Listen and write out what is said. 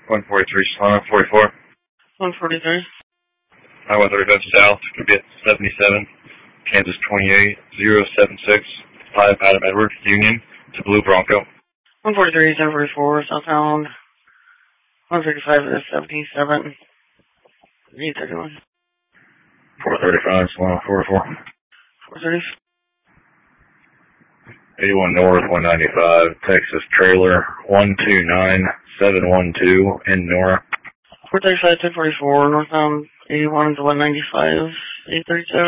143 Solana 44. 143. Highway 35 South, Cadet 77, Kansas 28076, 5 Adam Edward, Union to Blue Bronco. 143, 1044, southbound. 155 to 77. 831. 435 Solana 44. 430. 81 North 195, Texas Trailer 129712 in Nora. 435, 1044, northbound 81 to 195, 837.